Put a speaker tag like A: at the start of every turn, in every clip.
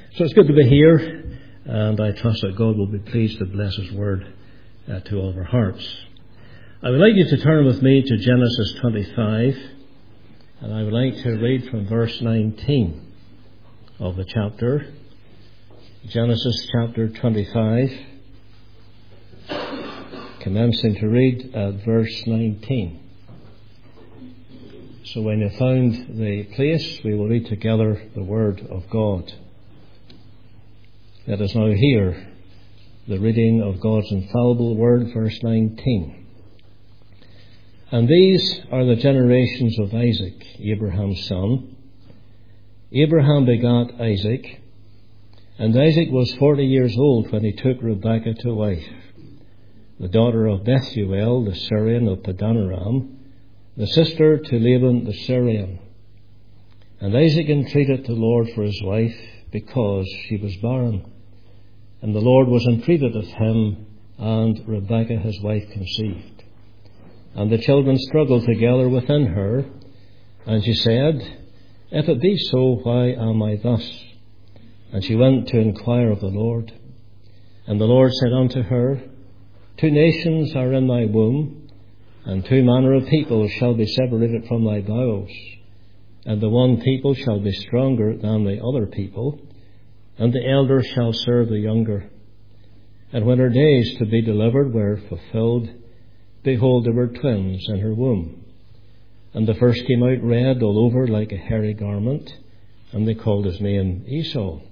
A: So it's good to be here, and I trust that God will be pleased to bless His word to all of our hearts. I would like you to turn with me to Genesis 25, and I would like to read from verse 19 of the chapter. Genesis chapter 25, commencing to read at verse 19. So when you found the place, we will read together the word of God. Let us now hear the reading of God's infallible word, verse 19. And these are the generations of Isaac, Abraham's son. Abraham begot Isaac, and Isaac was 40 years old when he took Rebekah to wife, the daughter of Bethuel, the Syrian of Padanaram, the sister to Laban the Syrian. And Isaac entreated the Lord for his wife, because she was barren. And the Lord was entreated of him, and Rebekah his wife conceived. And the children struggled together within her, and she said, If it be so, why am I thus? And she went to inquire of the Lord. And the Lord said unto her, 2 nations are in thy womb, and 2 manner of people shall be separated from thy bowels. And the one people shall be stronger than the other people, and the elder shall serve the younger. And when her days to be delivered were fulfilled, behold, there were twins in her womb. And the first came out red all over like a hairy garment, and they called his name Esau.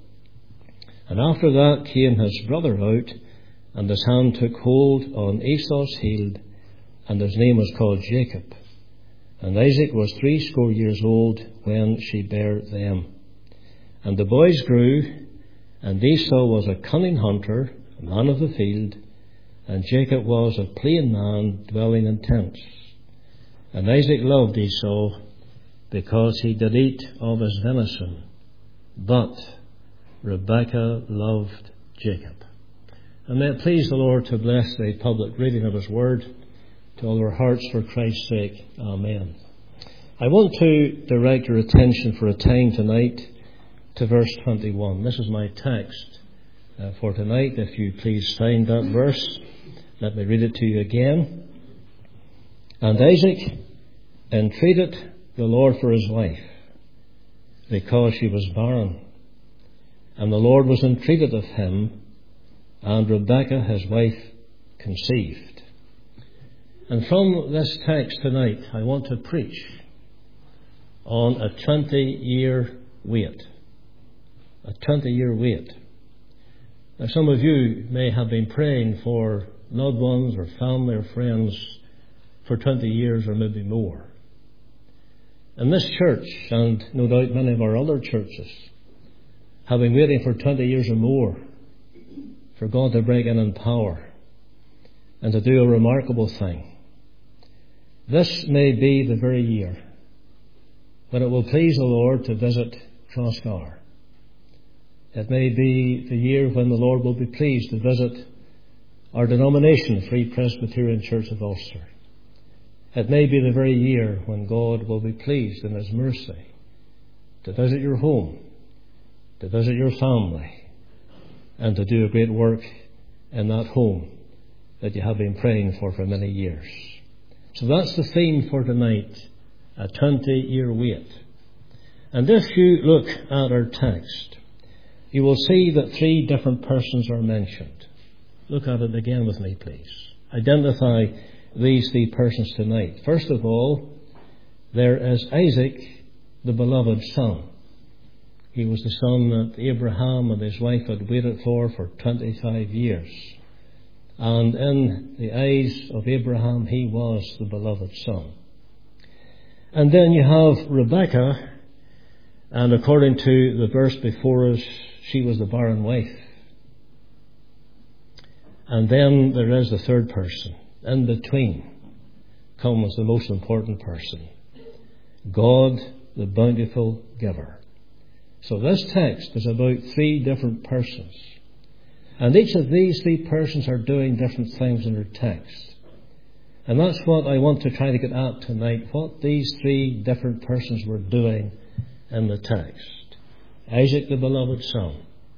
A: And after that came his brother out, and his hand took hold on Esau's heel, and his name was called Jacob. And Isaac was 80 years old when she bare them. And the boys grew, and Esau was a cunning hunter, a man of the field, and Jacob was a plain man dwelling in tents. And Isaac loved Esau, because he did eat of his venison, but Rebekah loved Jacob. And may it please the Lord to bless the public reading of His word to all our hearts for Christ's sake. Amen. I want to direct your attention for a time tonight to verse 21. This is my text for tonight. If you please find that verse, let me read it to you again. And Isaac entreated the Lord for his wife, because she was barren. And the Lord was entreated of him, and Rebekah his wife conceived. And from this text tonight, I want to preach on a 20-year wait. A 20-year wait. Now, some of you may have been praying for loved ones or family or friends for 20 years or maybe more. And this church, and no doubt many of our other churches, have been waiting for 20 years or more for God to break in power and to do a remarkable thing. This may be the very year when it will please the Lord to visit Crossgar. It may be the year when the Lord will be pleased to visit our denomination, Free Presbyterian Church of Ulster. It may be the very year when God will be pleased in His mercy to visit your home, to visit your family, and to do a great work in that home that you have been praying for many years. So that's the theme for tonight, a 20-year wait. And if you look at our text, you will see that 3 different persons are mentioned. Look at it again with me, please. Identify these 3 persons tonight. First of all, there is Isaac, the beloved son. He was the son that Abraham and his wife had waited for 25 years. And in the eyes of Abraham, he was the beloved son. And then you have Rebekah, and according to the verse before us, she was the barren wife. And then there is the third person. In between comes the most important person, God, the bountiful giver. So this text is about 3 different persons. And each of these 3 persons are doing different things in their text. And that's what I want to try to get at tonight, what these 3 different persons were doing in the text. Isaac, the beloved son,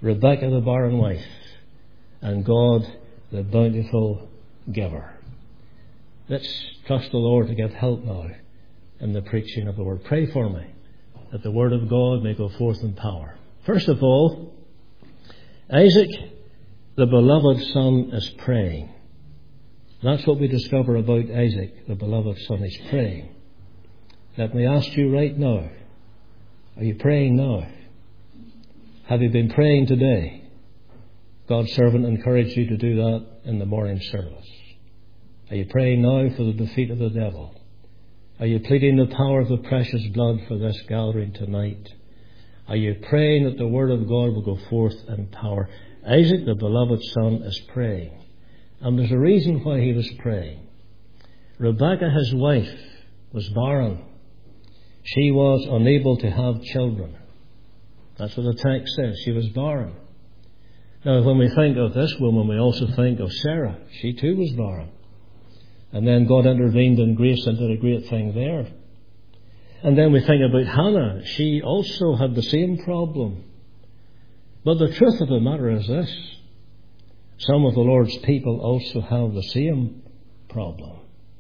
A: Rebekah the barren wife, and God the bountiful giver. Let's trust the Lord to get help now in the preaching of the word. Pray for me that the word of God may go forth in power. First of all, Isaac, the beloved son, is praying. That's what we discover about Isaac, the beloved son. He's praying. Let me ask you right now, are you praying now? Have you been praying today? God's servant encouraged you to do that in the morning service. Are you praying now for the defeat of the devil? Are you pleading the power of the precious blood for this gathering tonight? Are you praying that the word of God will go forth in power? Isaac, the beloved son, is praying. And there's a reason why he was praying. Rebekah, his wife, was barren. She was unable to have children. That's what the text says. She was barren. Now, when we think of this woman, we also think of Sarah. She too was barren. And then God intervened in grace and did a great thing there. And then we think about Hannah. She also had the same problem. But the truth of the matter is this. Some of the Lord's people also have the same problem.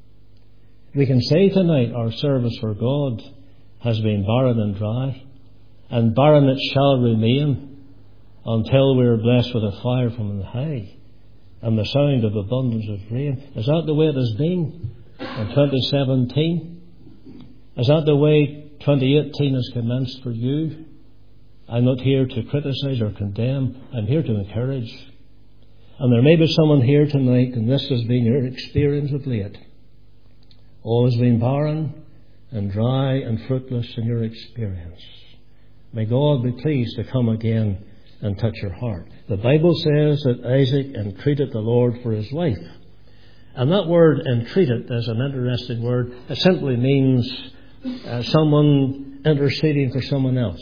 A: We can say tonight our service for God has been barren and dry, and barren it shall remain until we are blessed with a fire from the high and the sound of abundance of rain. Is that the way it has been in 2017? Is that the way 2018 has commenced for you? I'm not here to criticize or condemn. I'm here to encourage. And there may be someone here tonight, and this has been your experience of late. All has been barren and dry and fruitless in your experience. May God be pleased to come again and touch your heart. The Bible says that Isaac entreated the Lord for his wife. And that word entreated is an interesting word. It simply means someone interceding for someone else.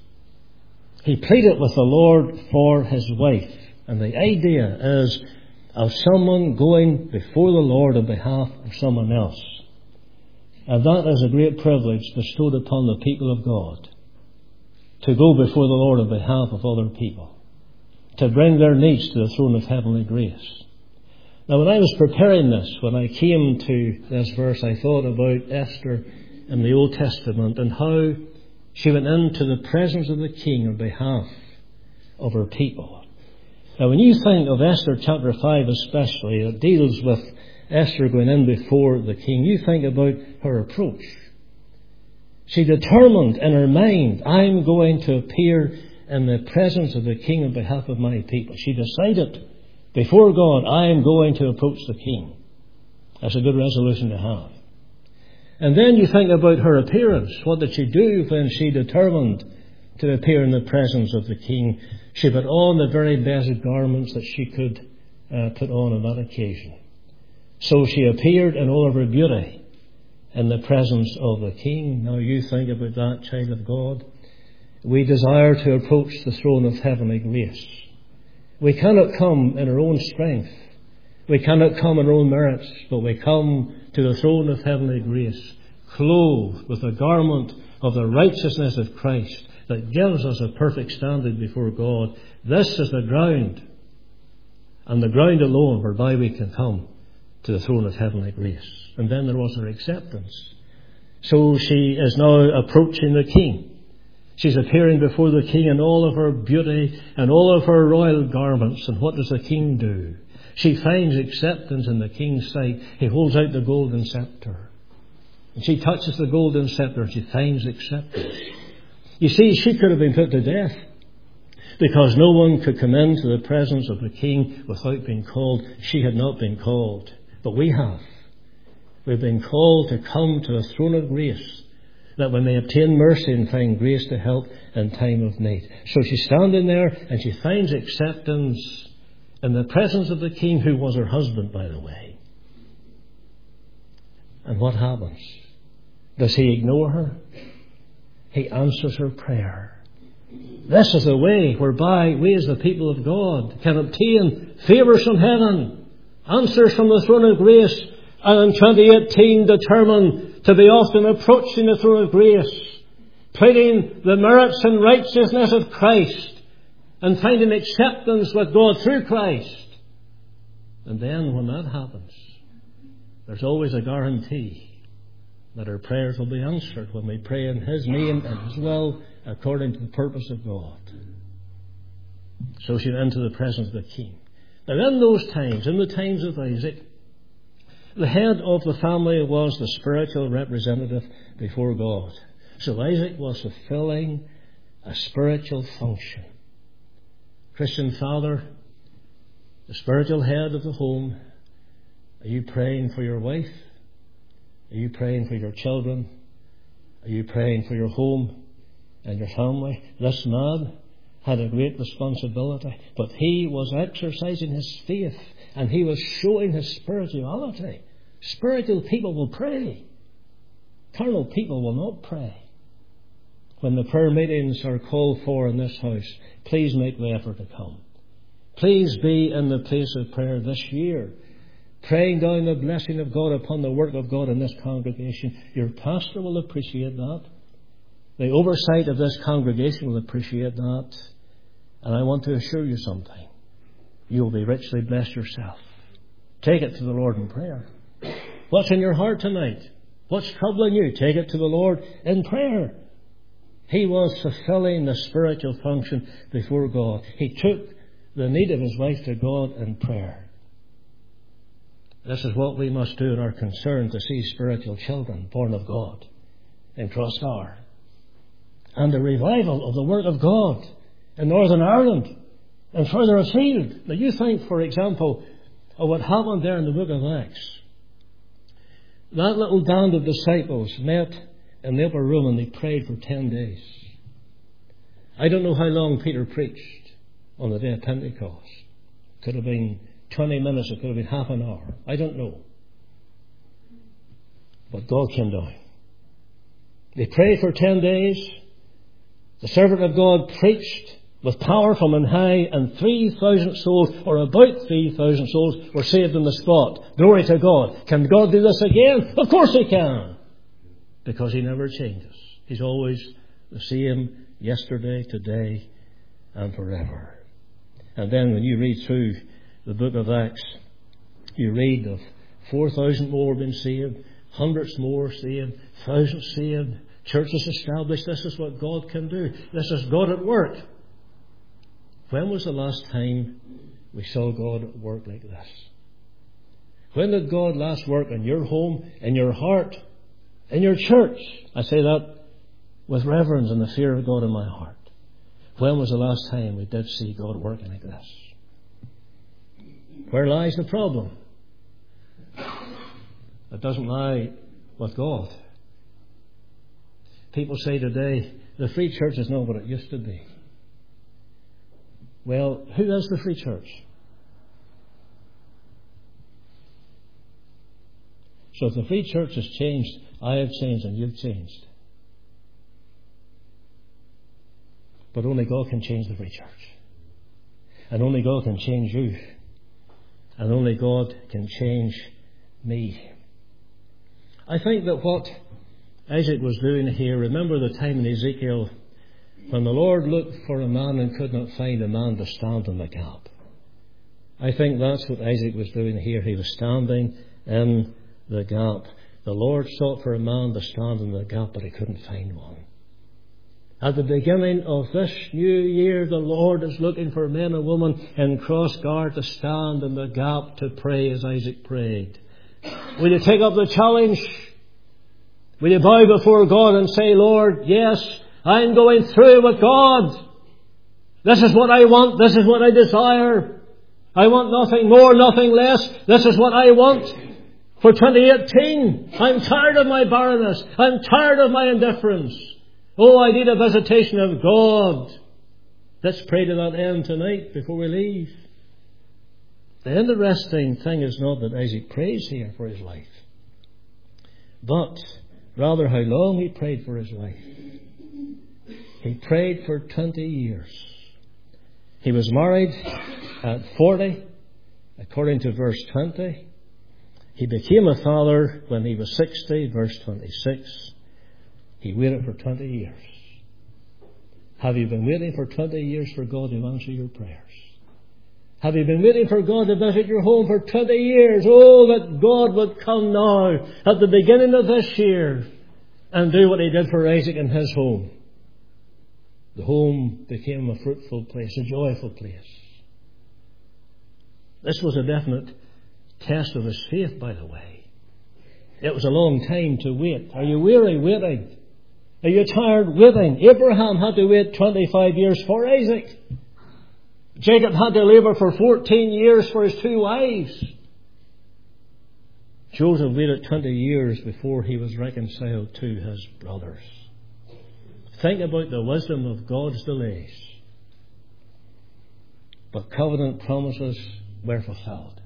A: He pleaded with the Lord for his wife. And the idea is of someone going before the Lord on behalf of someone else. And that is a great privilege bestowed upon the people of God, to go before the Lord on behalf of other people, to bring their needs to the throne of heavenly grace. Now, when I was preparing this, when I came to this verse, I thought about Esther in the Old Testament and how she went into the presence of the king on behalf of her people. Now, when you think of Esther chapter 5 especially, it deals with Esther going in before the king, you think about her approach. She determined in her mind, I'm going to appear in the presence of the king on behalf of my people. She decided before God, I am going to approach the king. That's a good resolution to have. And then you think about her appearance. What did she do when she determined to appear in the presence of the king? She put on the very best garments that she could put on that occasion. So she appeared in all of her beauty in the presence of the king. Now you think about that, child of God. We desire to approach the throne of heavenly grace. We cannot come in our own strength. We cannot come in our own merits, but we come to the throne of heavenly grace, clothed with the garment of the righteousness of Christ that gives us a perfect standing before God. This is the ground, and the ground alone whereby we can come to the throne of heavenly grace. And then there was her acceptance. So she is now approaching the king. She's appearing before the king in all of her beauty and all of her royal garments. And what does the king do? She finds acceptance in the king's sight. He holds out the golden scepter. And she touches the golden scepter and she finds acceptance. You see, she could have been put to death because no one could come into the presence of the king without being called. She had not been called, but we have. We've been called to come to the throne of grace, that we may obtain mercy and find grace to help in time of need. So she's standing there and she finds acceptance in the presence of the king, who was her husband, by the way. And what happens? Does he ignore her? He answers her prayer. This is the way whereby we as the people of God can obtain favours from heaven, answers from the throne of grace, and in 2018 determined to be often approaching the throne of grace, pleading the merits and righteousness of Christ and finding acceptance with God through Christ. And then when that happens, there's always a guarantee that our prayers will be answered when we pray in His name and His will according to the purpose of God. So she went into the presence of the king. Now in those times, in the times of Isaac, the head of the family was the spiritual representative before God. So Isaac was fulfilling a spiritual function. Christian father, the spiritual head of the home, are you praying for your wife? Are you praying for your children? Are you praying for your home and your family? This man had a great responsibility, but he was exercising his faith and he was showing his spirituality. Spiritual people will pray. Carnal people will not pray. When the prayer meetings are called for in this house, please make the effort to come. Please be in the place of prayer this year, praying down the blessing of God upon the work of God in this congregation. Your pastor will appreciate that. The oversight of this congregation will appreciate that. And I want to assure you something. You will be richly blessed yourself. Take it to the Lord in prayer. What's in your heart tonight? What's troubling you? Take it to the Lord in prayer. He was fulfilling the spiritual function before God. He took the need of his wife to God in prayer. This is what we must do in our concern to see spiritual children born of God in Crossgar. And the revival of the Word of God in Northern Ireland and further afield. Now you think, for example, of what happened there in the book of Acts. That little band of disciples met in the upper room and they prayed for 10 days. I don't know how long Peter preached on the day of Pentecost. It could have been 20 minutes, it could have been half an hour. I don't know. But God came down. They prayed for 10 days. The servant of God preached with power from on high, and 3,000 souls, or about 3,000 souls, were saved on the spot. Glory to God. Can God do this again? Of course He can. Because He never changes. He's always the same yesterday, today, and forever. And then when you read through the book of Acts, you read of 4,000 more being saved, hundreds more saved, thousands saved, churches established. This is what God can do. This is God at work. When was the last time we saw God at work like this? When did God last work in your home, in your heart, in your church? I say that with reverence and the fear of God in my heart. When was the last time we did see God working like this? Where lies the problem? It doesn't lie with God. People say today, the free church is not what it used to be. Well, who is the free church? So if the free church has changed, I have changed and you've changed. But only God can change the free church. And only God can change you. And only God can change me. I think that what Isaac was doing here, remember the time in Ezekiel when the Lord looked for a man and could not find a man to stand in the gap. I think that's what Isaac was doing here. He was standing in the gap. The Lord sought for a man to stand in the gap, but he couldn't find one. At the beginning of this new year, the Lord is looking for men and women in Crossgar to stand in the gap to pray as Isaac prayed. Will you take up the challenge? Will you bow before God and say, Lord, yes, I'm going through with God. This is what I want. This is what I desire. I want nothing more, nothing less. This is what I want for 2018. I'm tired of my barrenness. I'm tired of my indifference. Oh, I need a visitation of God. Let's pray to that end tonight before we leave. The interesting thing is not that Isaac prays here for his wife, but rather how long he prayed for his wife. He prayed for 20 years. He was married at 40, according to verse 20. He became a father when he was 60, verse 26. He waited for 20 years. Have you been waiting for 20 years for God to answer your prayers? Have you been waiting for God to visit your home for 20 years? Oh, that God would come now at the beginning of this year and do what He did for Isaac in his home. The home became a fruitful place, a joyful place. This was a definite test of his faith, by the way. It was a long time to wait. Are you weary waiting? Are you tired waiting? Abraham had to wait 25 years for Isaac. Jacob had to labour for 14 years for his 2 wives. Joseph waited 20 years before he was reconciled to his brothers. Think about the wisdom of God's delays. But covenant promises were fulfilled.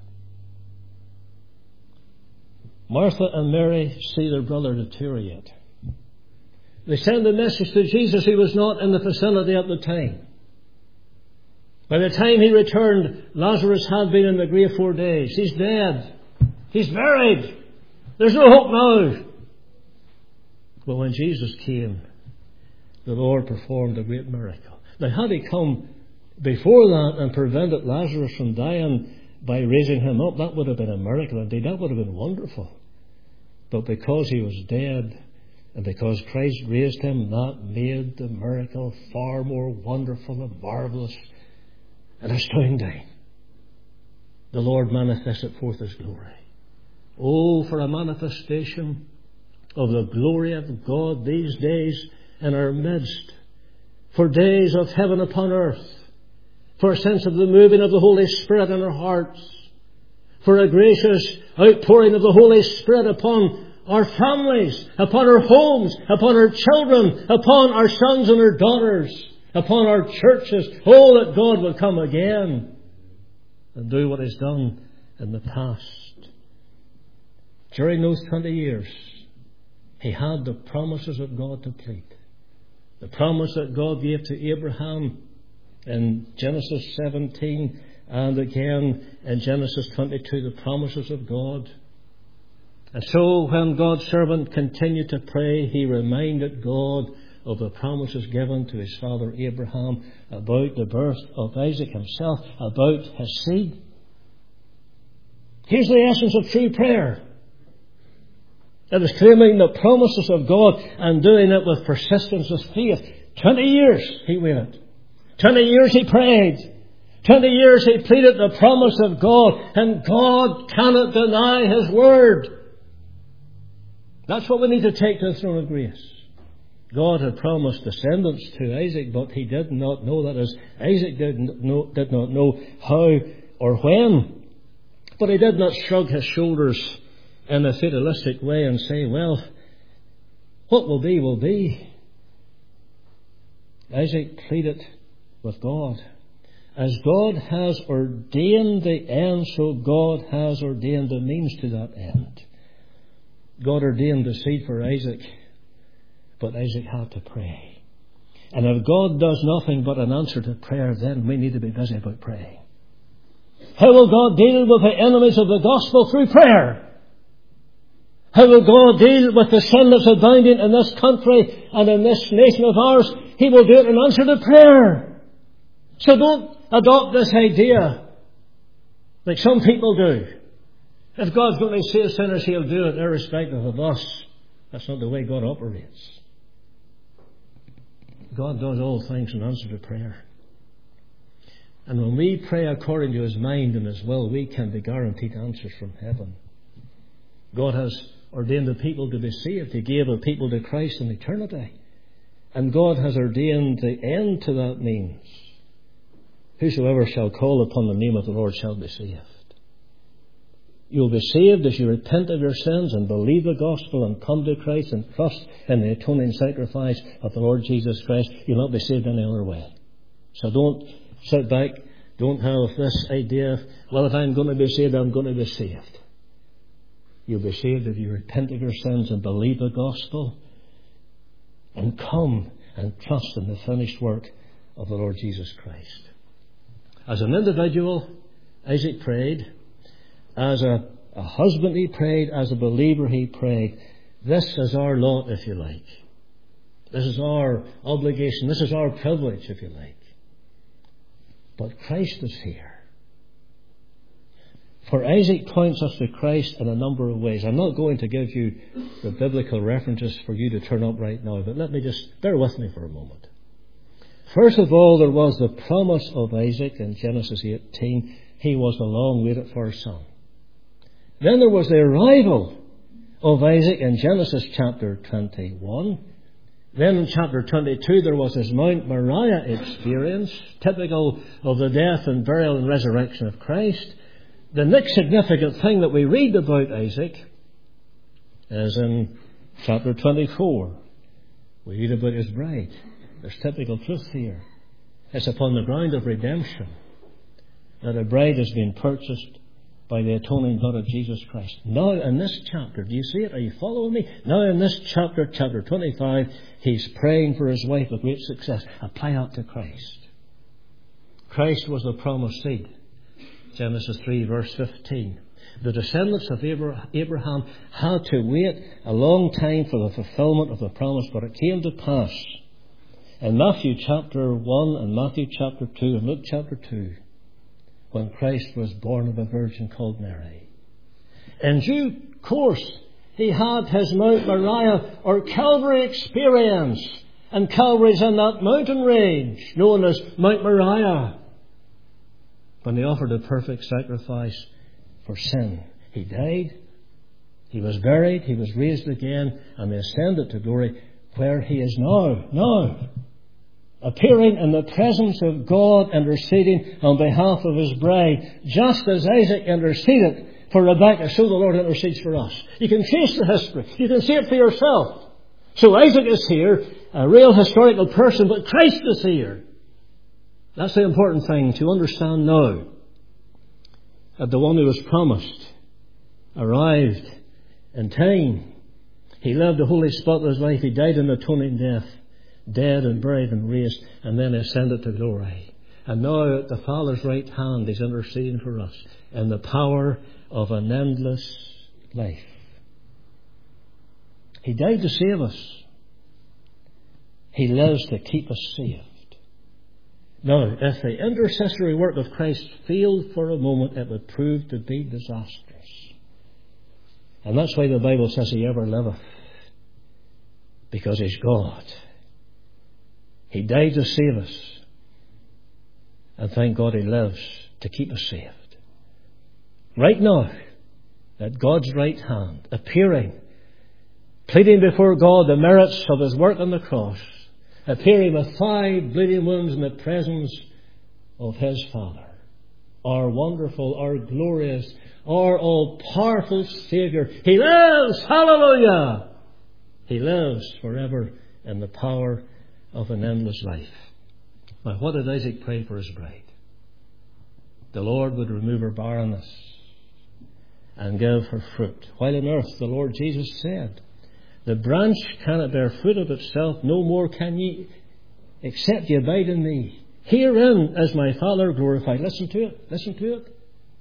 A: Martha and Mary see their brother deteriorate. They send a message to Jesus who was not in the vicinity at the time. By the time he returned, Lazarus had been in the grave 4 days. He's dead. He's buried. There's no hope now. But when Jesus came, the Lord performed a great miracle. Now, had He come before that and prevented Lazarus from dying by raising him up, that would have been a miracle indeed. That would have been wonderful. But because he was dead and because Christ raised him, that made the miracle far more wonderful and marvellous and astounding. The Lord manifested forth His glory. Oh, for a manifestation of the glory of God these days in our midst. For days of heaven upon earth. For a sense of the moving of the Holy Spirit in our hearts. For a gracious outpouring of the Holy Spirit upon our families, upon our homes, upon our children, upon our sons and our daughters, upon our churches. Oh, that God would come again and do what He's done in the past. During those 20 years, He had the promises of God to plead. The promise that God gave to Abraham in Genesis 17 and again in Genesis 22, the promises of God. And so when God's servant continued to pray, he reminded God of the promises given to his father Abraham about the birth of Isaac himself, about his seed. Here's the essence of true prayer. It is claiming the promises of God and doing it with persistence, with faith. 20 years he waited. 20 years he prayed. 20 years he pleaded the promise of God, and God cannot deny His word. That's what we need to take to the throne of grace. God had promised descendants to Isaac, but He did not know that, as Isaac did not know how or when. But He did not shrug His shoulders in a fatalistic way and say, well, what will be, will be. Isaac pleaded with God. As God has ordained the end, so God has ordained the means to that end. God ordained the seed for Isaac, but Isaac had to pray. And if God does nothing but an answer to prayer, then we need to be busy about praying. How will God deal with the enemies of the gospel? Through prayer. How will God deal with the sin that's abounding in this country and in this nation of ours? He will do it in answer to prayer. So don't adopt this idea like some people do. If God's going to save sinners, He'll do it irrespective of us. That's not the way God operates. God does all things in answer to prayer. And when we pray according to His mind and His will, we can be guaranteed answers from heaven. God has ordained the people to be saved. He gave a people to Christ in eternity. And God has ordained the end to that means. Whosoever shall call upon the name of the Lord shall be saved. You will be saved as you repent of your sins and believe the gospel and come to Christ and trust in the atoning sacrifice of the Lord Jesus Christ. You'll not be saved any other way. So don't sit back. Don't have this idea, well, if I'm going to be saved, I'm going to be saved. You'll be saved if you repent of your sins and believe the gospel and come and trust in the finished work of the Lord Jesus Christ. As an individual, Isaac prayed. As a husband he prayed. As a believer he prayed. This is our lot, if you like. This is our obligation. This is our privilege, if you like. But Christ is here. For Isaac points us to Christ in a number of ways. I'm not going to give you the biblical references for you to turn up right now, but let me just bear with me for a moment. First of all, there was the promise of Isaac in Genesis 18. He was the long-waited for son. Then there was the arrival of Isaac in Genesis chapter 21. Then in chapter 22 there was his Mount Moriah experience, typical of the death and burial and resurrection of Christ. The next significant thing that we read about Isaac is in chapter 24. We read about his bride. There's typical truth here. It's upon the ground of redemption that a bride has been purchased by the atoning blood of Jesus Christ. Now in this chapter, do you see it? Are you following me? Now in this chapter 25, he's praying for his wife with great success. Apply that to Christ. Christ was the promised seed. Genesis 3 verse 15. The descendants of Abraham had to wait a long time for the fulfillment of the promise, but it came to pass. In Matthew chapter 1 and Matthew chapter 2 and Luke chapter 2, when Christ was born of a virgin called Mary. In due course, he had his Mount Moriah or Calvary experience. And Calvary's in that mountain range known as Mount Moriah. When he offered a perfect sacrifice for sin. He died, he was buried, he was raised again, and he ascended to glory where he is now. Appearing in the presence of God, interceding on behalf of his bride, just as Isaac interceded for Rebekah, so the Lord intercedes for us. You can trace the history. You can see it for yourself. So Isaac is here, a real historical person, but Christ is here. That's the important thing to understand now. That the one who was promised arrived in time. He lived a holy, spotless life. He died an atoning death. Dead and buried and raised, and then ascended to glory. And now at the Father's right hand he's interceding for us in the power of an endless life. He died to save us. He lives to keep us saved. Now, if the intercessory work of Christ failed for a moment, it would prove to be disastrous. And that's why the Bible says he ever liveth. Because he's God. He died to save us. And thank God he lives to keep us saved. Right now, at God's right hand, appearing, pleading before God the merits of his work on the cross, appearing with 5 bleeding wounds in the presence of his Father, our wonderful, our glorious, our all-powerful Saviour. He lives! Hallelujah! He lives forever in the power of an endless life. Now, what did Isaac pray for his bride? The Lord would remove her barrenness and give her fruit. While on earth, the Lord Jesus said, the branch cannot bear fruit of itself, no more can ye, except ye abide in me. Herein is my Father glorified. Listen to it. Listen to it.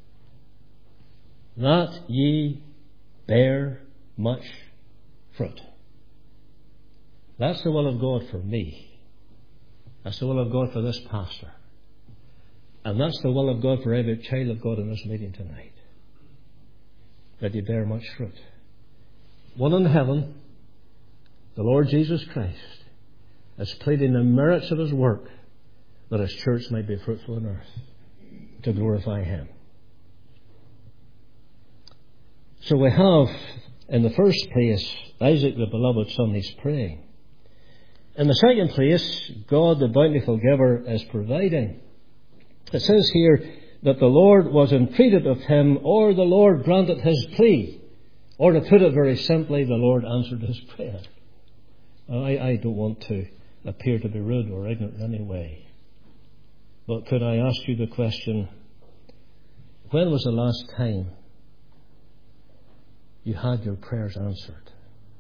A: That ye bear much fruit. That's the will of God for me. That's the will of God for this pastor. And that's the will of God for every child of God in this meeting tonight. That you bear much fruit. One in heaven, the Lord Jesus Christ, is pleading the merits of his work that his church might be fruitful on earth to glorify him. So we have, in the first place, Isaac the beloved son, he's praying. In the second place, God the bountiful giver is providing. It says here that the Lord was entreated of him, or the Lord granted his plea. Or to put it very simply, the Lord answered his prayer. I don't want to appear to be rude or ignorant in any way. But could I ask you the question, when was the last time you had your prayers answered?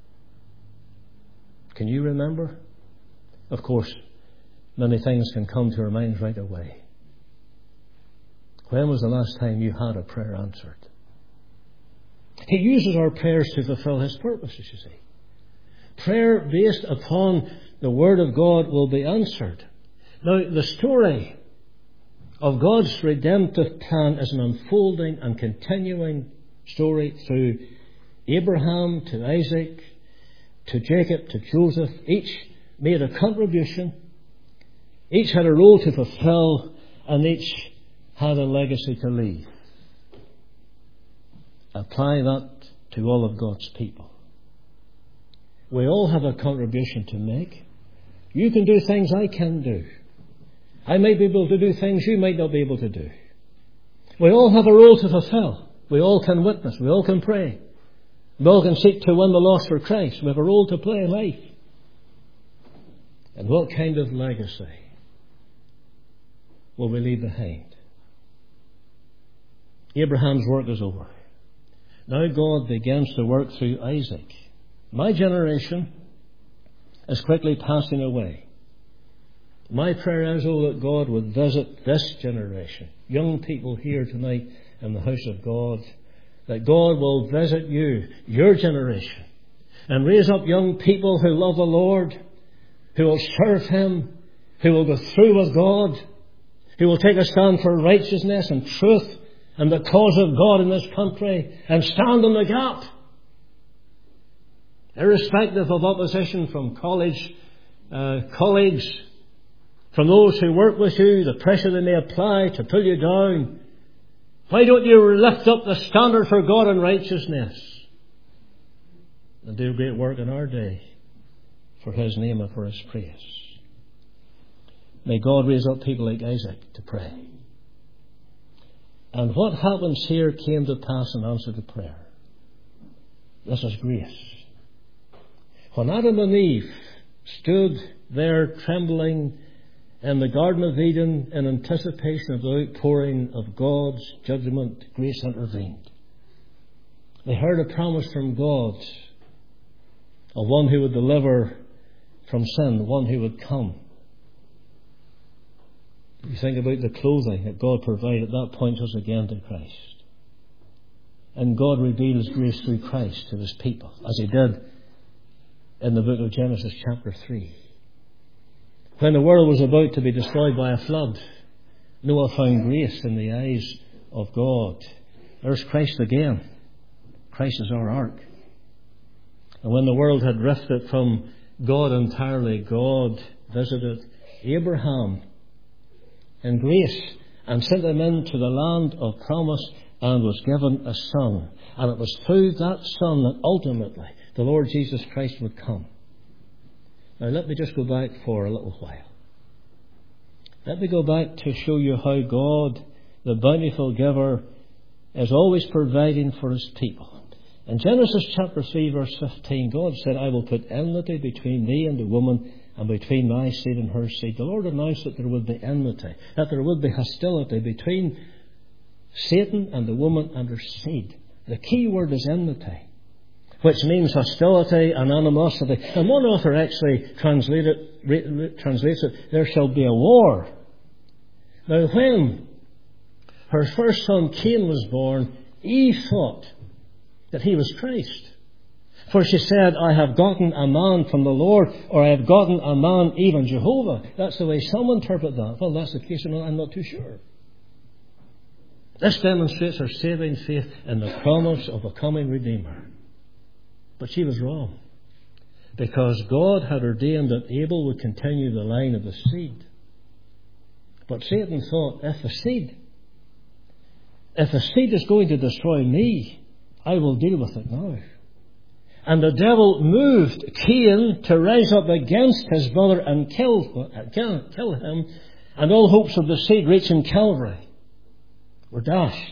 A: Can you remember? Of course, many things can come to our minds right away. When was the last time you had a prayer answered? He uses our prayers to fulfill his purposes, you see. Prayer based upon the Word of God will be answered. Now, the story of God's redemptive plan is an unfolding and continuing story through Abraham to Isaac to Jacob to Joseph. Each made a contribution. Each had a role to fulfill, and each had a legacy to leave. Apply that to all of God's people. We all have a contribution to make. You can do things I can do. I may be able to do things you might not be able to do. We all have a role to fulfill. We all can witness. We all can pray. We all can seek to win the lost for Christ. We have a role to play in life. And what kind of legacy will we leave behind? Abraham's work is over. Now God begins to work through Isaac. My generation is quickly passing away. My prayer is, that God would visit this generation, young people here tonight in the house of God, that God will visit you, your generation, and raise up young people who love the Lord, who will serve Him, who will go through with God, who will take a stand for righteousness and truth and the cause of God in this country and stand in the gap. Irrespective of opposition from colleagues, from those who work with you, the pressure they may apply to pull you down, why don't you lift up the standard for God and righteousness and do great work in our day for His name and for His praise? May God raise up people like Isaac to pray. And what happens here came to pass in answer to prayer. This is grace. When Adam and Eve stood there trembling in the Garden of Eden in anticipation of the outpouring of God's judgment, grace intervened. They heard a promise from God of one who would deliver from sin, one who would come. You think about the clothing that God provided, that points us again to Christ. And God reveals grace through Christ to His people, as He did in the book of Genesis chapter 3. When the world was about to be destroyed by a flood, Noah found grace in the eyes of God. There's Christ again. Christ is our ark. And when the world had drifted from God entirely, God visited Abraham in grace and sent him into the land of promise and was given a son. And it was through that son that ultimately the Lord Jesus Christ would come. Now let me just go back for a little while. Let me go back to show you how God, the bountiful giver, is always providing for His people. In Genesis chapter 3 verse 15, God said, I will put enmity between thee and the woman, and between thy seed and her seed. The Lord announced that there would be enmity, that there would be hostility between Satan and the woman and her seed. The key word is enmity, which means hostility and animosity. And one author actually translates it, there shall be a war. Now when her first son Cain was born, Eve thought that he was Christ. For she said, I have gotten a man from the Lord, or I have gotten a man, even Jehovah. That's the way some interpret that. Well, that's the case, and I'm not too sure. This demonstrates her saving faith in the promise of a coming Redeemer. But she was wrong, because God had ordained that Abel would continue the line of the seed. But Satan thought, if the seed is going to destroy me, I will deal with it now. And the devil moved Cain to rise up against his brother and kill him, and all hopes of the seed reaching Calvary were dashed.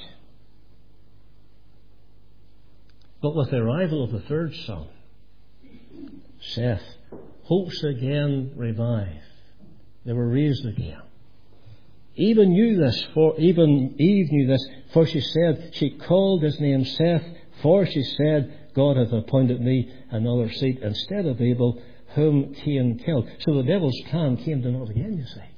A: But with the arrival of the third son, Seth, hopes again revived. They were raised again. Even Eve knew this, for she called his name Seth, for she said, God hath appointed me another seed instead of Abel, whom Cain killed. So the devil's plan came to naught again, you see.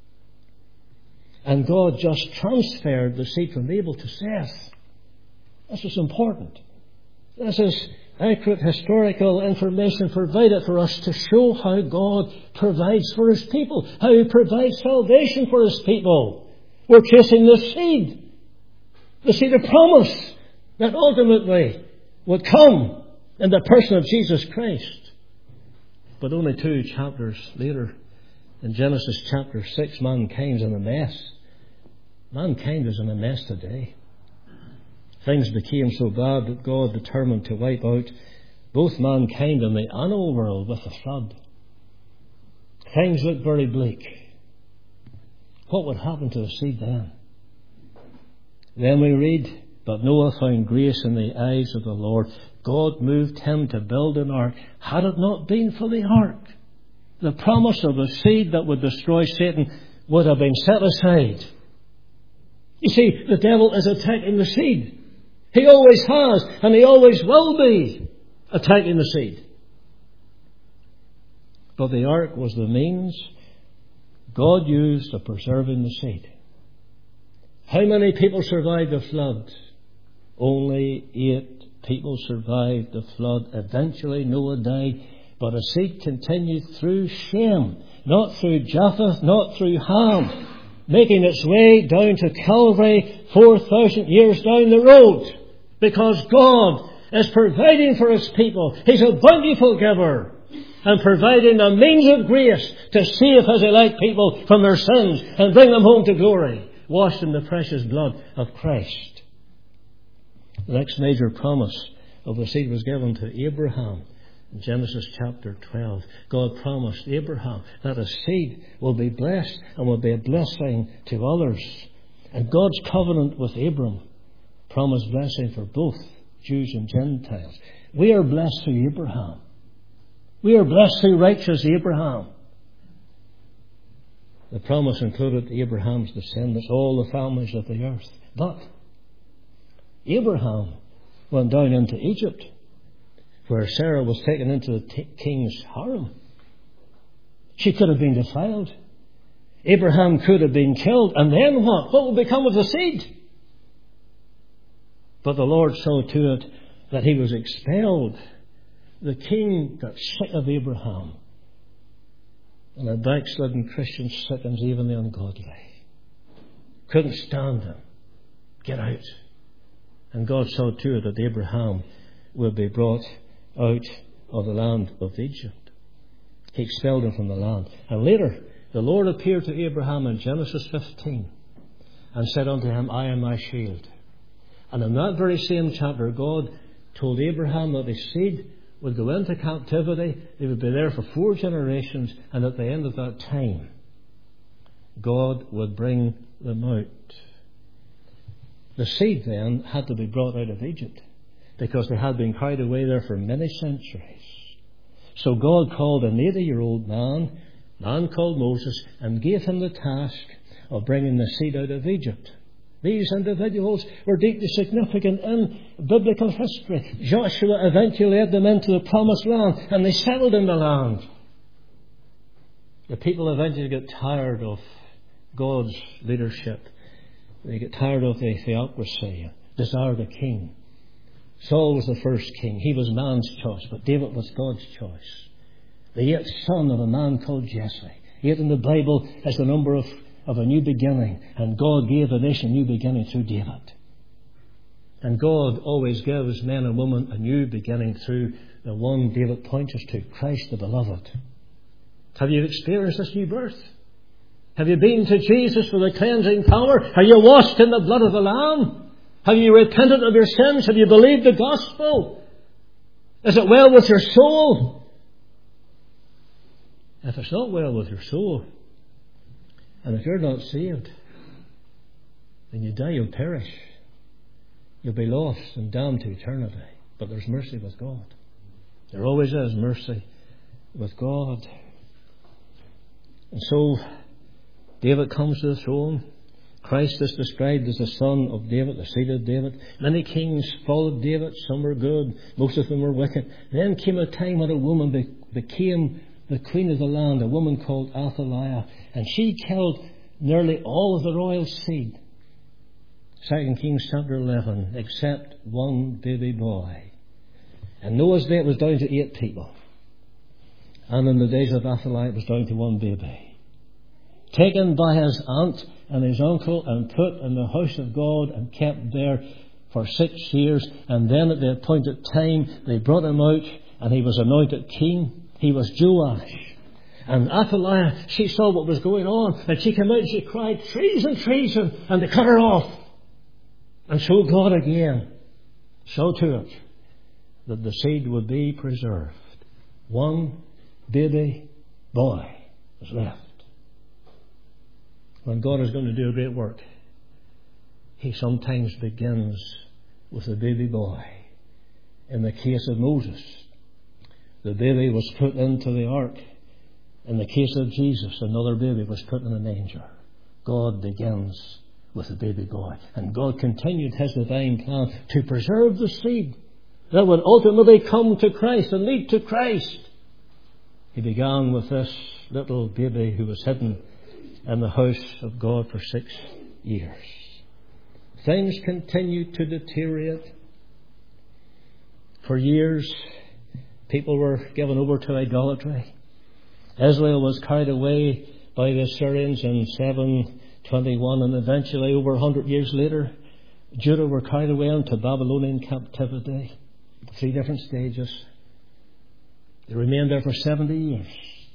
A: And God just transferred the seed from Abel to Seth. This is important. This is accurate historical information provided for us to show how God provides for His people, how He provides salvation for His people. We're chasing the seed of promise that ultimately would come in the person of Jesus Christ. But only 2 chapters later, in Genesis chapter 6, mankind's in a mess. Mankind is in a mess today. Things became so bad that God determined to wipe out both mankind and the animal world with a flood. Things look very bleak. What would happen to the seed then? Then we read, but Noah found grace in the eyes of the Lord. God moved him to build an ark. Had it not been for the ark, the promise of the seed that would destroy Satan would have been set aside. You see, the devil is attacking the seed. He always has, and he always will be attacking the seed. But the ark was the means God used of preserving the seed. How many people survived the flood? Only 8 people survived the flood. Eventually Noah died, but a seed continued through Shem, not through Japheth, not through Ham, making its way down to Calvary 4,000 years down the road. Because God is providing for His people. He's a bountiful giver, and providing a means of grace to save His elect people from their sins and bring them home to glory, washed in the precious blood of Christ. The next major promise of the seed was given to Abraham in Genesis chapter 12. God promised Abraham that his seed will be blessed and will be a blessing to others. And God's covenant with Abram promised blessing for both Jews and Gentiles. We are blessed through Abraham. We are blessed through righteous Abraham. The promise included Abraham's descendants, all the families of the earth. But Abraham went down into Egypt, where Sarah was taken into the king's harem. She could have been defiled. Abraham could have been killed. And then what? What would become of the seed? But the Lord saw to it that he was expelled. The king got sick of Abraham. And a backslidden Christian sickens even the ungodly. Couldn't stand him. Get out. And God saw to it that Abraham would be brought out of the land of Egypt. He expelled him from the land. And later, the Lord appeared to Abraham in Genesis 15 and said unto him, I am thy shield. And in that very same chapter, God told Abraham that his seed would go into captivity. They would be there for 4 generations. And at the end of that time, God would bring them out. The seed then had to be brought out of Egypt, because they had been carried away there for many centuries. So God called an 80-year-old man called Moses, and gave him the task of bringing the seed out of Egypt. These individuals were deeply significant in biblical history. Joshua eventually led them into the promised land, and they settled in the land. The people eventually get tired of God's leadership. They get tired of the theocracy, desired a king. Saul was the first king. He was man's choice, but David was God's choice. The 8th son of a man called Jesse. 8 in the Bible is the number of a new beginning. And God gave the nation a new beginning through David. And God always gives men and women a new beginning through the one David points us to, Christ the Beloved. Have you experienced this new birth? Have you been to Jesus for the cleansing power? Are you washed in the blood of the Lamb? Have you repented of your sins? Have you believed the gospel? Is it well with your soul? If it's not well with your soul, and if you're not saved, then you die, you'll perish. You'll be lost and damned to eternity. But there's mercy with God. There always is mercy with God. And so David comes to the throne. Christ is described as the son of David, the seed of David. Many kings followed David. Some were good. Most of them were wicked. Then came a time when a woman became the queen of the land, a woman called Athaliah. And she killed nearly all of the royal seed. 2 Kings chapter 11, except one baby boy. In Noah's day it was down to 8 people. And in the days of Athaliah it was down to 1 baby. Taken by his aunt and his uncle and put in the house of God and kept there for 6 years. And then at the appointed time they brought him out and he was anointed king. He was Joash. And Athaliah, she saw what was going on, and she came out and she cried, treason, treason, and they cut her off. And so God again saw to it that the seed would be preserved. 1 baby boy was left. When God is going to do a great work, He sometimes begins with a baby boy. In the case of Moses, the baby was put into the ark. In the case of Jesus, another baby was put in a manger. God begins with a baby boy. And God continued His divine plan to preserve the seed that would ultimately come to Christ and lead to Christ. He began with this little baby who was hidden in the house of God for 6 years. Things continued to deteriorate. For years, people were given over to idolatry. Israel was carried away by the Assyrians in 721, and eventually, over 100 years later, Judah were carried away into Babylonian captivity. 3 different stages. They remained there for 70 years.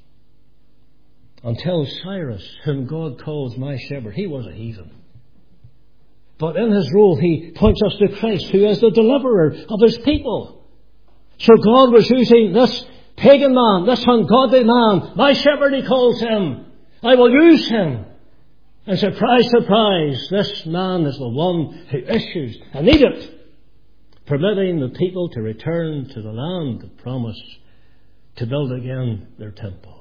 A: Until Cyrus, whom God calls my shepherd, he was a heathen. But in his role, he points us to Christ, who is the deliverer of his people. So God was using this pagan man, this ungodly man, my shepherd he calls him. I will use him. And surprise, surprise, this man is the one who issues an edict permitting the people to return to the land of promise, to build again their temple.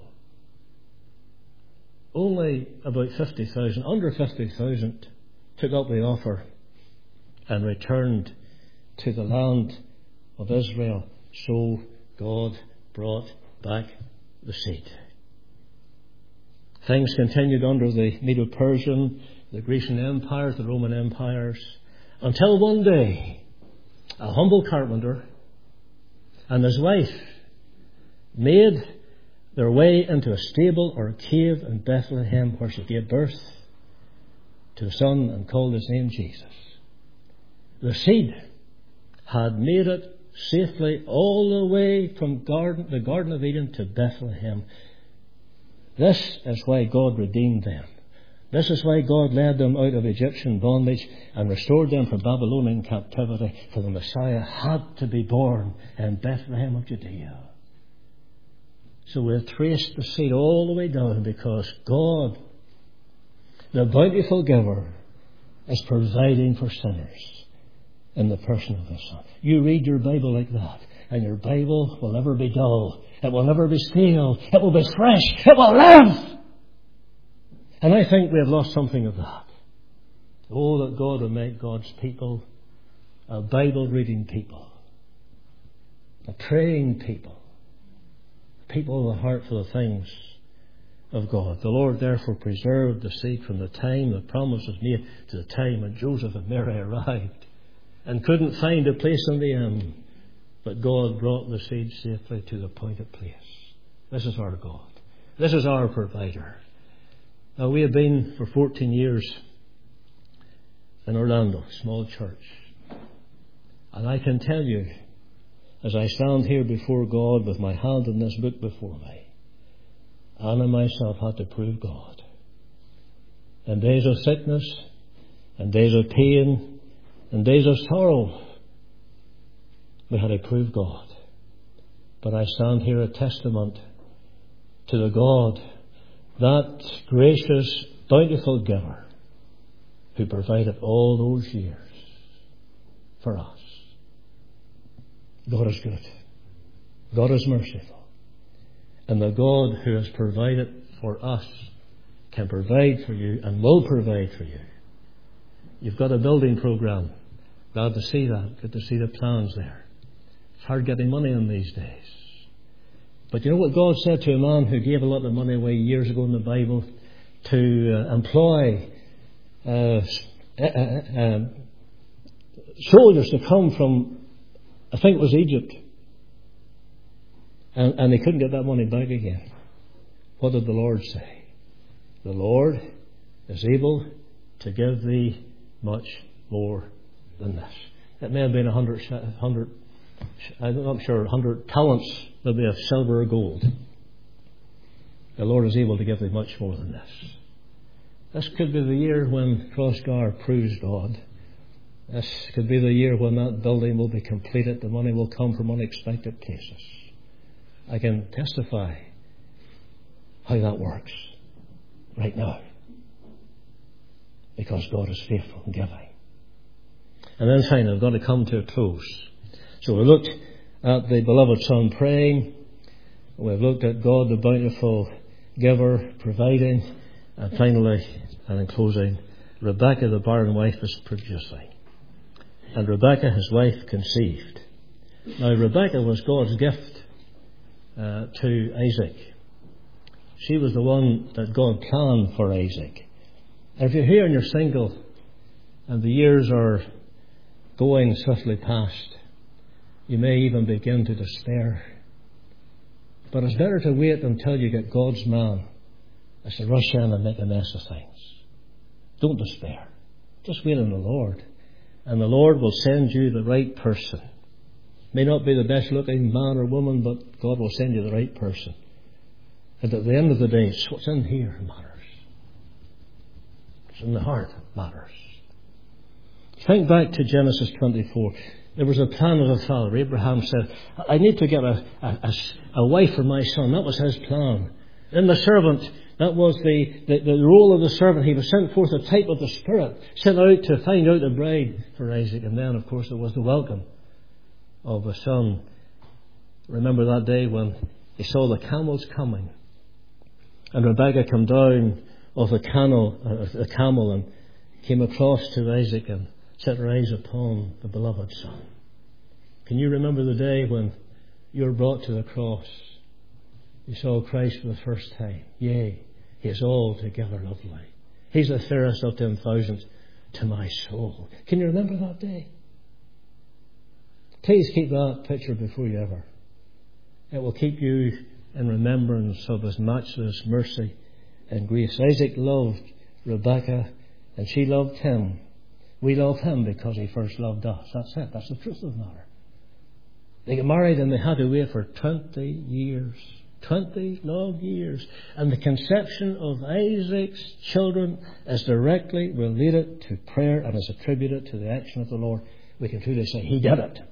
A: Only about 50,000, under 50,000, took up the offer and returned to the land of Israel. So God brought back the seed. Things continued under the Medo-Persian, the Grecian empires, the Roman empires, until one day a humble carpenter and his wife made their way into a stable or a cave in Bethlehem, where she gave birth to a son and called his name Jesus. The seed had made it safely all the way from the Garden of Eden to Bethlehem. This is why God redeemed them. This is why God led them out of Egyptian bondage and restored them from Babylonian captivity. For the Messiah had to be born in Bethlehem of Judea. So we've traced the seed all the way down, because God, the bountiful giver, is providing for sinners in the person of His Son. You read your Bible like that, and your Bible will never be dull. It will never be stale. It will be fresh. It will live. And I think we have lost something of that. Oh, that God would make God's people a Bible-reading people, a praying people, people with a heart for the things of God. The Lord therefore preserved the seed from the time the promise was made to the time when Joseph and Mary arrived and couldn't find a place in the inn. But God brought the seed safely to the appointed place. This is our God. This is our provider. Now, we have been for 14 years in Orlando, small church. And I can tell you, as I stand here before God with my hand in this book before me, Anna and myself had to prove God. In days of sickness, in days of pain, in days of sorrow, we had to prove God. But I stand here a testament to the God, that gracious, bountiful giver, who provided all those years for us. God is good. God is merciful. And the God who has provided for us can provide for you and will provide for you. You've got a building program. Glad to see that. Good to see the plans there. It's hard getting money in these days. But you know what God said to a man who gave a lot of money away years ago in the Bible to employ soldiers to come from, I think it was Egypt, And they couldn't get that money back again. What did the Lord say? The Lord is able to give thee much more than this. It may have been 100, I'm not sure, 100 talents, maybe of silver or gold. The Lord is able to give thee much more than this. This could be the year when Crossgar proves God. This could be the year when that building will be completed. The money will come from unexpected places. I can testify how that works right now, because God is faithful in giving. And then finally, I've got to come to a close. So we looked at the beloved Son praying. We've looked at God, the bountiful giver, providing. And finally, and in closing, Rebekah, the barren wife, is producing. And Rebekah, his wife, conceived. Now, Rebekah was God's gift to Isaac. She was the one that God planned for Isaac. And if you're here and you're single, and the years are going swiftly past, you may even begin to despair. But it's better to wait until you get God's man as to rush in and make a mess of things. Don't despair. Just wait on the Lord. And the Lord will send you the right person. May not be the best looking man or woman, but God will send you the right person. And at the end of the day, it's what's in here matters. It's in the heart that matters. Think back to Genesis 24. There was a plan of the father. Abraham said, I need to get a wife for my son. That was his plan. Then the servant, that was the role of the servant. He was sent forth, a type of the Spirit, sent out to find out a bride for Isaac. And then, of course, there was the welcome of the son. Remember that day when he saw the camels coming, and Rebekah came down off the camel and came across to Isaac and set her eyes upon the beloved son. Can you remember the day when you were brought to the cross? You saw Christ for the first time. Yea, he is altogether lovely. He's the fairest of 10,000 to my soul. Can you remember that day? Please keep that picture before you ever. It will keep you in remembrance of his matchless mercy and grace. Isaac loved Rebekah and she loved him. We love him because he first loved us. That's it. That's the truth of the matter. They got married and they had to wait for 20 years. 20 long years. And the conception of Isaac's children is directly related to prayer and is attributed to the action of the Lord. We can truly say he did it.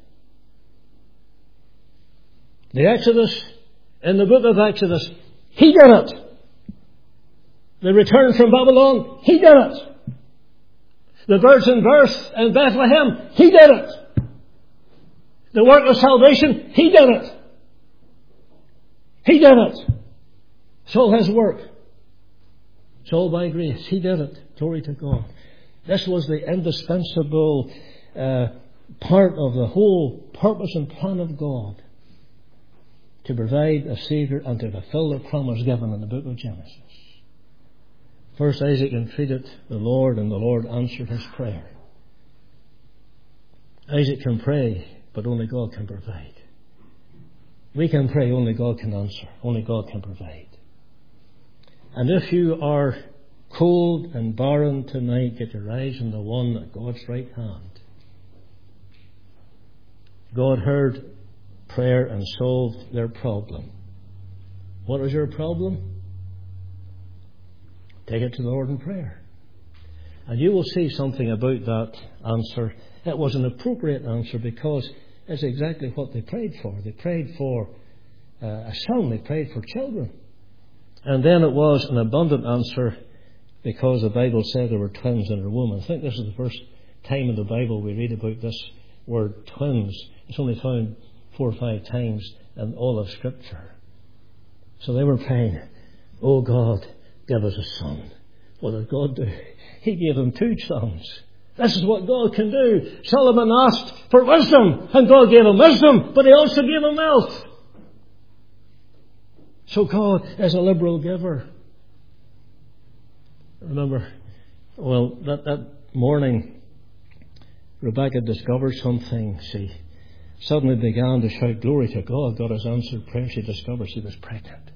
A: The Exodus, in the book of Exodus, he did it. The return from Babylon, he did it. The virgin birth in Bethlehem, he did it. The work of salvation, he did it. He did it. It's all his work. It's all by grace. He did it. Glory to God. This was the indispensable part of the whole purpose and plan of God, to provide a Saviour and to fulfill the promise given in the book of Genesis. First, Isaac entreated the Lord, and the Lord answered his prayer. Isaac can pray, but only God can provide. We can pray, only God can answer. Only God can provide. And if you are cold and barren tonight, get your eyes on the one at God's right hand. God heard prayer and solved their problem. What is your problem? Take it to the Lord in prayer. And you will see something about that answer. It was an appropriate answer because it's exactly what they prayed for. They prayed for a son. They prayed for children. And then it was an abundant answer because the Bible said there were twins in her womb. I think this is the first time in the Bible we read about this word twins. It's only found 4 or 5 times in all of Scripture. So they were praying, oh God, give us a son. What did God do? He gave them 2 sons. This is what God can do. Solomon asked for wisdom, and God gave him wisdom, but he also gave him wealth. So God is a liberal giver. Remember, well, that morning, Rebekah discovered something. suddenly began to shout glory to God, got his answered prayer, she discovered she was pregnant.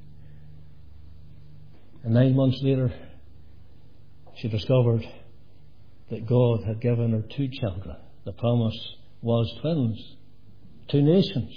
A: And 9 months later, she discovered that God had given her 2 children. The promise was twins, 2 nations.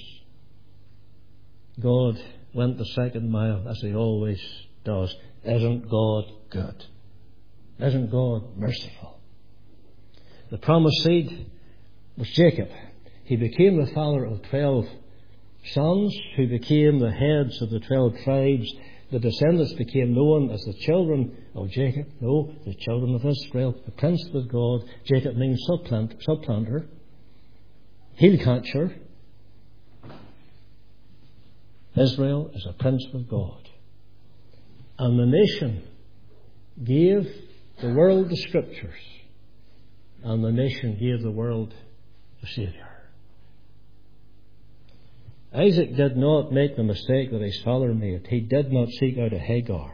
A: God went the second mile, as he always does. Isn't God good? Isn't God merciful? The promised seed was Jacob. He became the father of 12 sons who became the heads of the 12 tribes. The descendants became known as the children of Jacob. No, the children of Israel. The prince was God. Jacob means supplanter, heel catcher. Israel is a prince with God. And the nation gave the world the scriptures. And the nation gave the world the Saviour. Isaac did not make the mistake that his father made. He did not seek out a Hagar.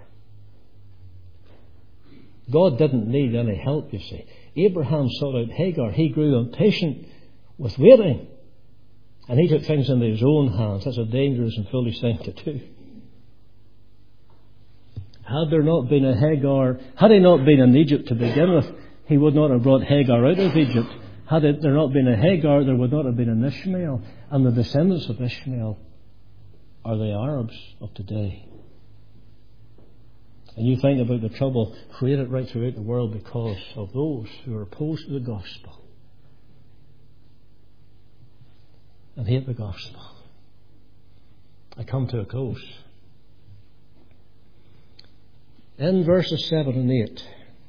A: God didn't need any help, you see. Abraham sought out Hagar. He grew impatient with waiting. And he took things into his own hands. That's a dangerous and foolish thing to do. Had there not been a Hagar, had he not been in Egypt to begin with, he would not have brought Hagar out of Egypt. Had there not been a Hagar, there would not have been an Ishmael. And the descendants of Ishmael are the Arabs of today. And you think about the trouble created right throughout the world because of those who are opposed to the gospel and hate the gospel. I come to a close. In verses 7 and 8,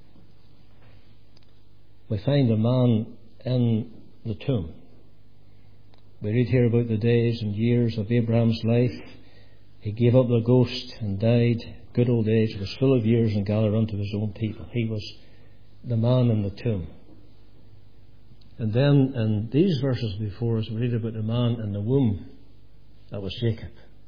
A: we find a man in the tomb. We read here about the days and years of Abraham's life. He gave up the ghost and died. Good old age, was full of years and gathered unto his own people. He was the man in the tomb. And then in these verses before us, we read about the man in the womb. That was Jacob,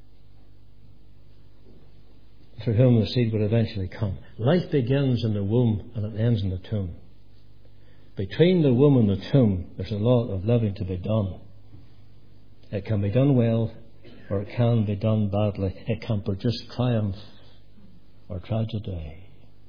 A: through whom the seed would eventually come. Life begins in the womb and it ends in the tomb. Between the womb and the tomb, there's a lot of living to be done. It can be done well, or it can be done badly. It can produce triumph or tragedy.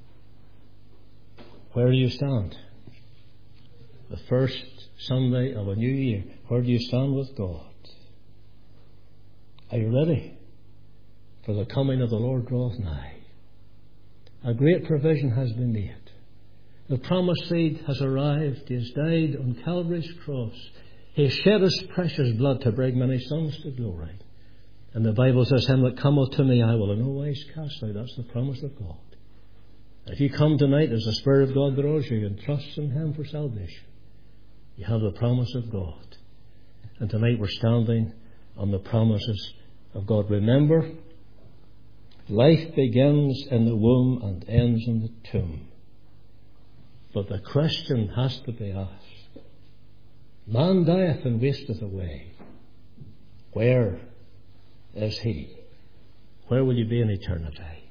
A: Where do you stand? The first Sunday of a new year. Where do you stand with God? Are you ready? For the coming of the Lord draweth nigh. A great provision has been made. The promised seed has arrived. He has died on Calvary's cross. He has shed his precious blood to bring many sons to glory. And the Bible says, him that cometh to me I will in no wise cast out. That's the promise of God. If you come tonight as the Spirit of God draws you and trusts in him for salvation, you have the promise of God. And tonight we're standing on the promises of God. Remember, life begins in the womb and ends in the tomb. But the question has to be asked. Man dieth and wasteth away. Where is he? Where will you be in eternity?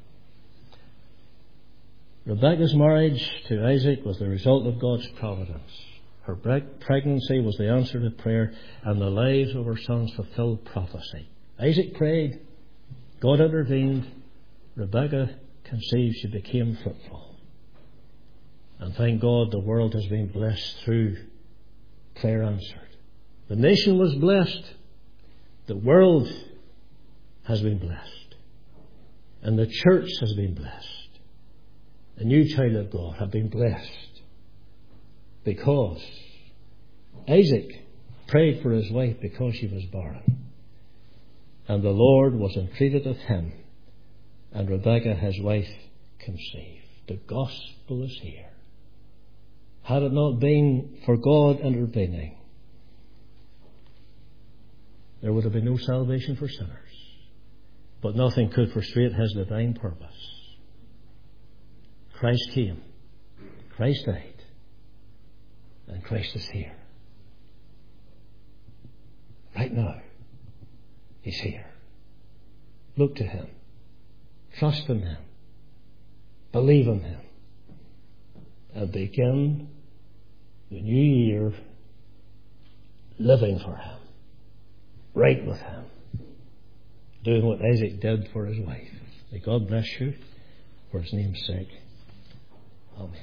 A: Rebekah's marriage to Isaac was the result of God's providence. Her pregnancy was the answer to prayer, and the lives of her sons fulfilled prophecy. Isaac prayed, God intervened, Rebekah conceived, she became fruitful. And thank God the world has been blessed through prayer answered. The nation was blessed. The world has been blessed. And the church has been blessed. The new child of God have been blessed. Because Isaac prayed for his wife because she was barren. And the Lord was entreated of him. And Rebekah, his wife, conceived. The gospel is here. Had it not been for God intervening, there would have been no salvation for sinners. But nothing could frustrate his divine purpose. Christ came, Christ died, and Christ is here. Right now, he's here. Look to him. Trust in him. Believe in him. And begin the new year living for him. right with Him, doing what Isaac did for his wife. May God bless you for His name's sake. Amen.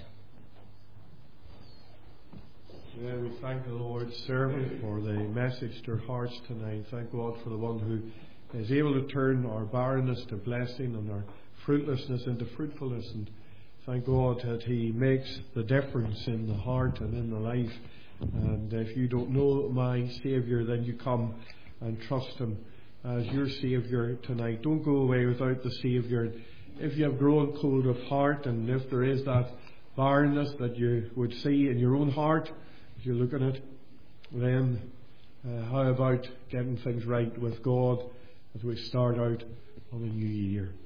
B: Yeah, we thank the Lord's servant for the message to our hearts tonight. Thank God for the one who is able to turn our barrenness to blessing and our fruitlessness into fruitfulness. And thank God that He makes the difference in the heart and in the life. And if you don't know my Saviour, then you come and trust Him as your Saviour tonight. Don't go away without the Saviour. If you have grown cold of heart, and if there is that barrenness that you would see in your own heart, if you look at it, then how about getting things right with God as we start out on a new year?